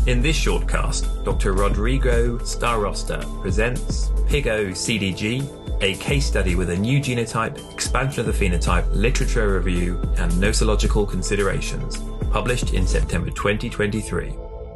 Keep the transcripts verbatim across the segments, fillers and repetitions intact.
In this shortcast, Doctor Rodrigo Starosta presents PIGO C D G, a case study with a new genotype, expansion of the phenotype, literature review, and nosological considerations, published in September twenty twenty-three.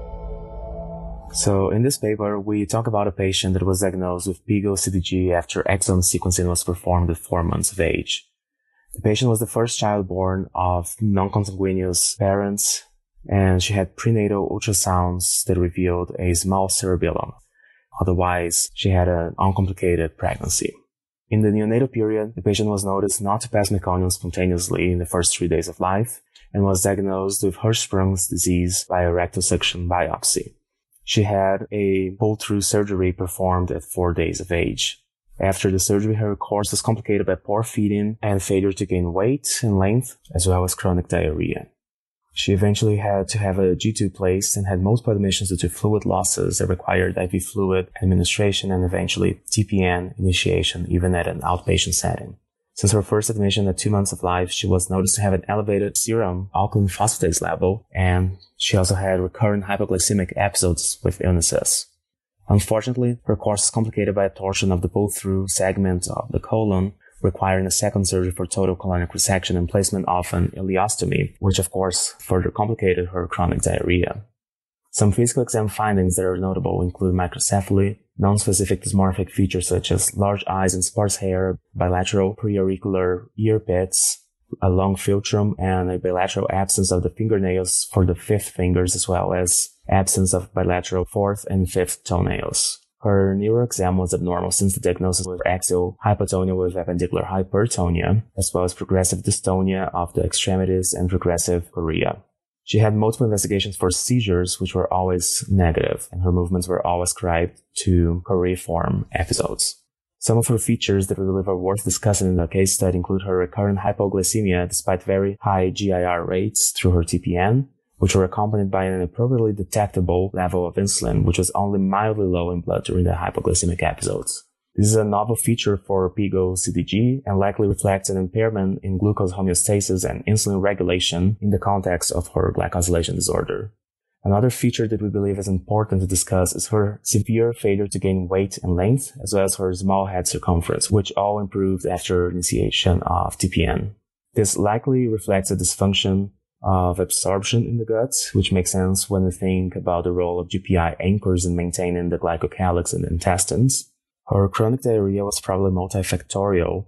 So in this paper, we talk about a patient that was diagnosed with PIGO C D G after exome sequencing was performed at four months of age. The patient was the first child born of non-consanguineous parents, and she had prenatal ultrasounds that revealed a small cerebellum. Otherwise, she had an uncomplicated pregnancy. In the neonatal period, the patient was noticed not to pass meconium spontaneously in the first three days of life and was diagnosed with Hirschsprung's disease by a rectal suction biopsy. She had a pull-through surgery performed at four days of age. After the surgery, her course was complicated by poor feeding and failure to gain weight and length, as well as chronic diarrhea. She eventually had to have a G tube placed and had multiple admissions due to fluid losses that required I V fluid administration and eventually T P N initiation, even at an outpatient setting. Since her first admission at two months of life, she was noticed to have an elevated serum alkaline phosphatase level, and she also had recurrent hypoglycemic episodes with illnesses. Unfortunately, her course is complicated by a torsion of the pull-through segment of the colon, requiring a second surgery for total colonic resection and placement of an ileostomy, which of course further complicated her chronic diarrhea. Some physical exam findings that are notable include microcephaly, non-specific dysmorphic features such as large eyes and sparse hair, bilateral preauricular ear pits, a long philtrum, and a bilateral absence of the fingernails for the fifth fingers, as well as absence of bilateral fourth and fifth toenails. Her neuroexam was abnormal since the diagnosis was axial hypotonia with appendicular hypertonia, as well as progressive dystonia of the extremities and progressive chorea. She had multiple investigations for seizures, which were always negative, and her movements were all ascribed to choreiform episodes. Some of her features that we believe are worth discussing in the case study include her recurrent hypoglycemia despite very high G I R rates through her T P N, which were accompanied by an appropriately detectable level of insulin, which was only mildly low in blood during the hypoglycemic episodes. This is a novel feature for PIGO C D G and likely reflects an impairment in glucose homeostasis and insulin regulation in the context of her glycosylation disorder. Another feature that we believe is important to discuss is her severe failure to gain weight and length, as well as her small head circumference, which all improved after initiation of T P N. This likely reflects a dysfunction of absorption in the gut, which makes sense when we think about the role of G P I anchors in maintaining the glycocalyx in the intestines. Her chronic diarrhea was probably multifactorial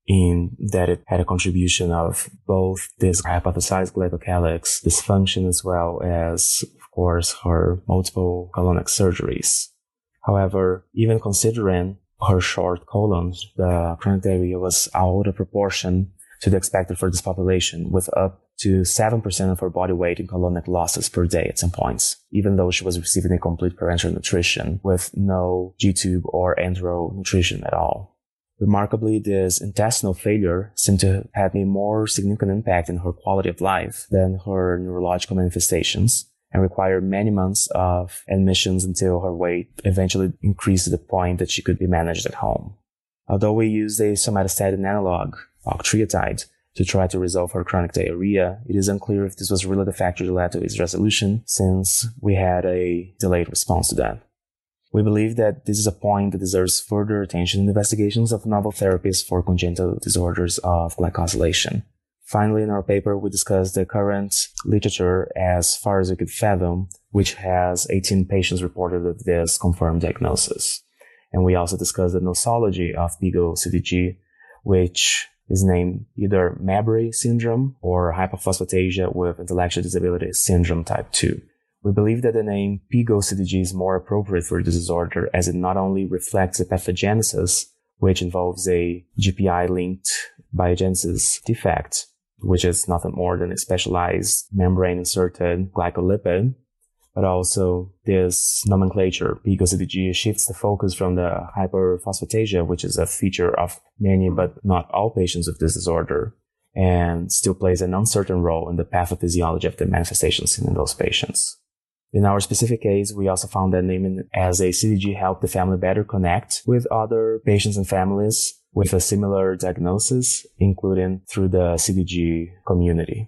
in that it had a contribution of both this hypothesized glycocalyx dysfunction as well as, of course, her multiple colonic surgeries. However, even considering her short colon, the chronic diarrhea was out of proportion to the expected for this population, with up to seven percent of her body weight in colonic losses per day at some points, even though she was receiving a complete parenteral nutrition with no G tube or enteral nutrition at all. Remarkably, this intestinal failure seemed to have a more significant impact in her quality of life than her neurological manifestations, and required many months of admissions until her weight eventually increased to the point that she could be managed at home. Although we used a somatostatin analog, octreotide, to try to resolve her chronic diarrhea, it is unclear if this was really the factor that led to its resolution, since we had a delayed response to that. We believe that this is a point that deserves further attention in investigations of novel therapies for congenital disorders of glycosylation. Finally, in our paper, we discussed the current literature as far as we could fathom, which has eighteen patients reported with this confirmed diagnosis. And we also discussed the nosology of PIGO C D G, which is named either Mabry syndrome or hypophosphatasia with intellectual disability syndrome type two. We believe that the name PIGO C D G is more appropriate for this disorder, as it not only reflects a pathogenesis, which involves a G P I-linked biogenesis defect, which is nothing more than a specialized membrane-inserted glycolipid, but also this nomenclature, PIGO C D G, shifts the focus from the hyperphosphatasia, which is a feature of many but not all patients with this disorder, and still plays an uncertain role in the pathophysiology of the manifestations in those patients. In our specific case, we also found that naming it as a C D G helped the family better connect with other patients and families with a similar diagnosis, including through the C D G community.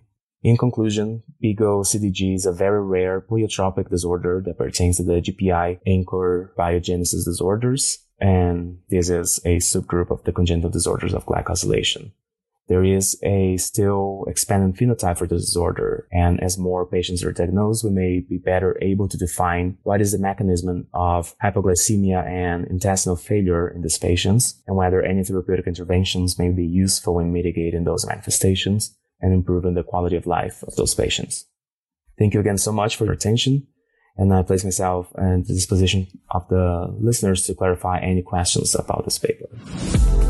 In conclusion, PIGO-C D G is a very rare pleiotropic disorder that pertains to the G P I anchor biogenesis disorders, and this is a subgroup of the congenital disorders of glycosylation. There is a still expanded phenotype for the disorder, and as more patients are diagnosed, we may be better able to define what is the mechanism of hypoglycemia and intestinal failure in these patients, and whether any therapeutic interventions may be useful in mitigating those manifestations and improving the quality of life of those patients. Thank you again so much for your attention, and I place myself at the disposition of the listeners to clarify any questions about this paper.